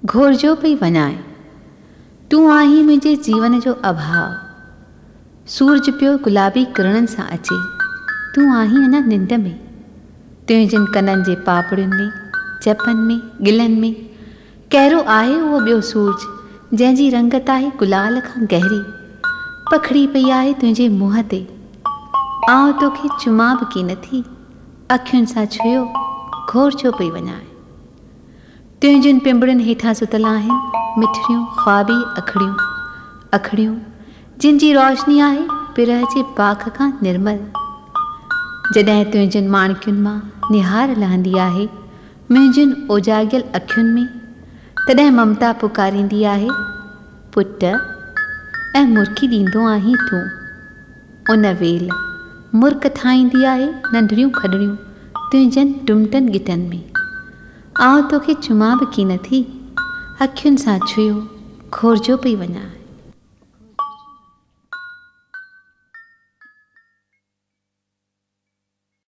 घोरजो पई वञाए। तूं आहीं मुंहिंजे जीवन जो अभाव। सूरज पियो गुलाबी किरणनि सां अचे। तूं आहीं अञा निंड में। तुंहिंजनि कननि जे पापड़ियुनि में, चपनि में, गिलनि में कहिड़ो आहे उहो ॿियो सूरज जंहिंजी रंगत आहे गुलाल खां गहरी। पखड़ी पई आहे तुंहिंजे मुंहं ते। आउं तोखे चुमां बि की नथी। अखियुनि सां छुयो घोरजो पई वञाए। तुंहिंजनि पिंबड़ियुनि हेठां सुतल आहिनि मिठड़ियूं ख्वाबी अखड़ियूं, अखड़ियूं जिन जी रोशनी आहे पिरह जे पाख खां निर्मल। जॾहिं तुंहिंजनि माणकियुनि मां निहार लहंदी आहे मुंहिंजनि ओजागियल अखियुनि में, तॾहिं ममता पुकारींदी आहे पुट, ऐं मुरकी ॾींदो आहीं तूं। उन वेल मुर्क ठाहींदी आहे नंढड़ियूं खॾड़ियूं तुंहिंजनि टुमटनि गिटनि में। आउं तोखे चुमां बि की नथी। अखियुनि सां छुयो घोरजो पई वञाए।